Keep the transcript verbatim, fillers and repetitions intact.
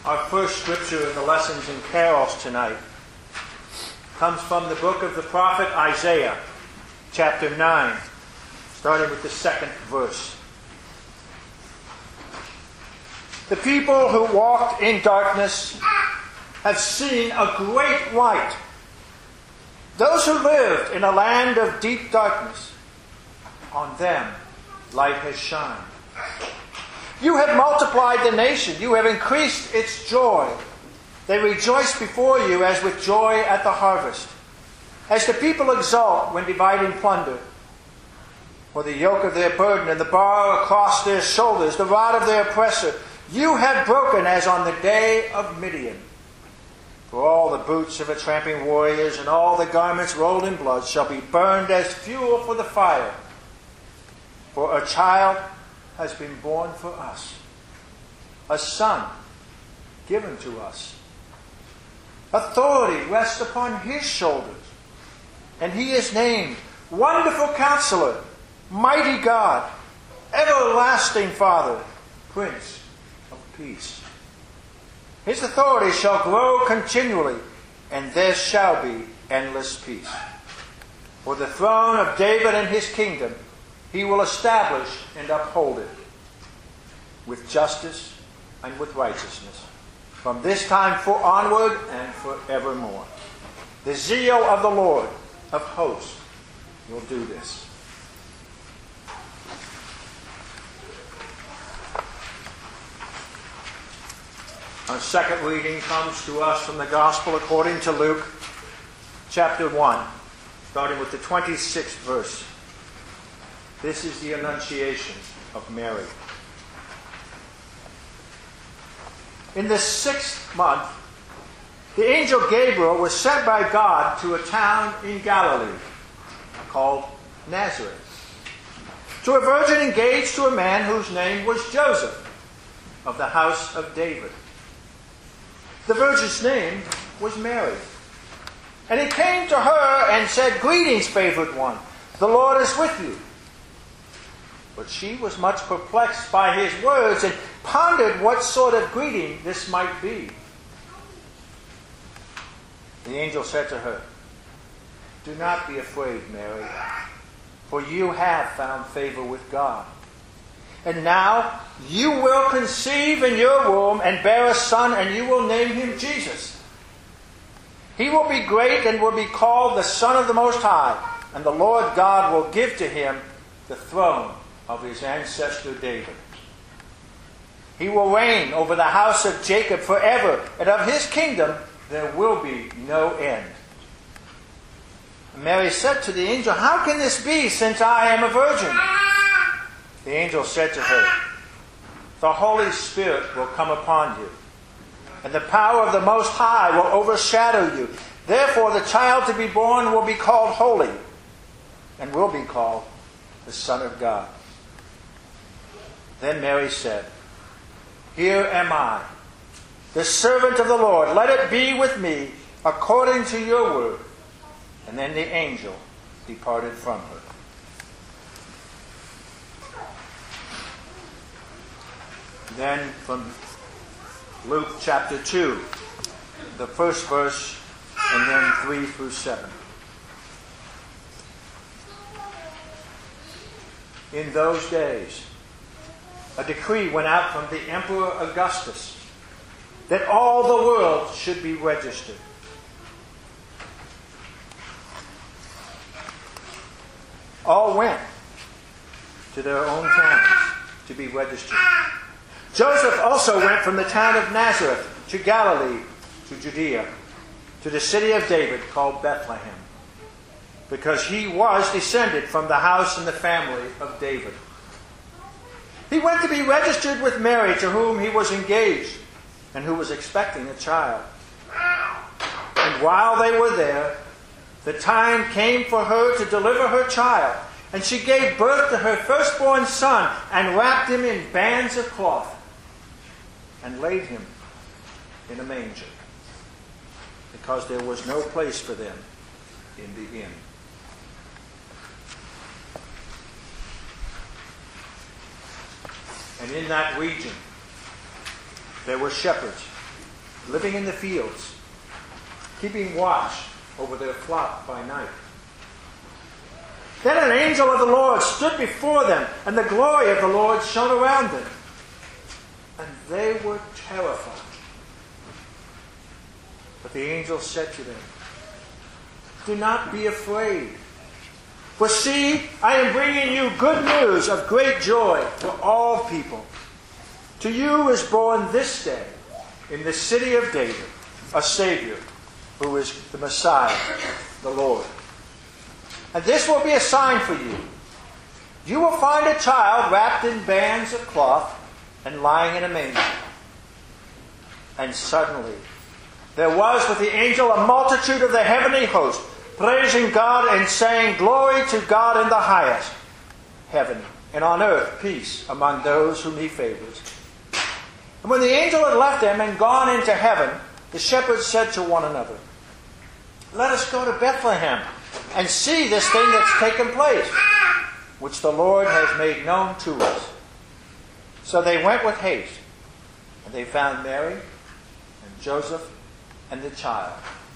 Our first scripture in the lessons and carols tonight comes from the book of the prophet Isaiah, chapter nine, starting with the second verse. The people who walked in darkness have seen a great light. Those who lived in a land of deep darkness, on them light has shined. You have multiplied the nation. You have increased its joy. They rejoice before you as with joy at the harvest, as the people exult when dividing plunder. For the yoke of their burden and the bar across their shoulders, the rod of their oppressor, you have broken as on the day of Midian. For all the boots of the tramping warriors and all the garments rolled in blood shall be burned as fuel for the fire. For a child has been born for us, a son given to us. Authority rests upon his shoulders, and he is named Wonderful Counselor, Mighty God, Everlasting Father, Prince of Peace. His authority shall grow continually, and there shall be endless peace. For the throne of David and his kingdom he will establish and uphold it with justice and with righteousness, from this time for onward and forevermore. The zeal of the Lord of hosts will do this. Our second reading comes to us from the Gospel according to Luke, chapter one, starting with the twenty-sixth verse. This is the Annunciation of Mary. In the sixth month, the angel Gabriel was sent by God to a town in Galilee called Nazareth, to a virgin engaged to a man whose name was Joseph, of the house of David. The virgin's name was Mary. And he came to her and said, "Greetings, favored one, the Lord is with you." But she was much perplexed by his words and pondered what sort of greeting this might be. The angel said to her, "Do not be afraid, Mary, for you have found favor with God. And now you will conceive in your womb and bear a son, and you will name him Jesus. He will be great and will be called the Son of the Most High, and the Lord God will give to him the throne of his ancestor David. He will reign over the house of Jacob forever, and of his kingdom there will be no end." Mary said to the angel, "How can this be, since I am a virgin?" The angel said to her, "The Holy Spirit will come upon you, and the power of the Most High will overshadow you. Therefore the child to be born will be called Holy, and will be called the Son of God." Then Mary said, "Here am I, the servant of the Lord. Let it be with me according to your word." And then the angel departed from her. Then from Luke chapter two, the first verse, and then three through seven. In those days, a decree went out from the Emperor Augustus that all the world should be registered. All went to their own towns to be registered. Joseph also went from the town of Nazareth to Galilee, to Judea, to the city of David called Bethlehem, because he was descended from the house and the family of David. He went to be registered with Mary, to whom he was engaged, and who was expecting a child. And while they were there, the time came for her to deliver her child, and she gave birth to her firstborn son, and wrapped him in bands of cloth, and laid him in a manger, because there was no place for them in the inn. And in that region there were shepherds living in the fields, keeping watch over their flock by night. Then an angel of the Lord stood before them, and the glory of the Lord shone around them. And they were terrified. But the angel said to them, "Do not be afraid. For see, I am bringing you good news of great joy for all people. To you is born this day in the city of David a Savior, who is the Messiah, the Lord. And this will be a sign for you. You will find a child wrapped in bands of cloth and lying in a manger." And suddenly there was with the angel a multitude of the heavenly host, praising God and saying, "Glory to God in the highest heaven, and on earth peace among those whom he favors." And when the angel had left them and gone into heaven, the shepherds said to one another, "Let us go to Bethlehem and see this thing that's taken place, which the Lord has made known to us." So they went with haste, and they found Mary and Joseph and the child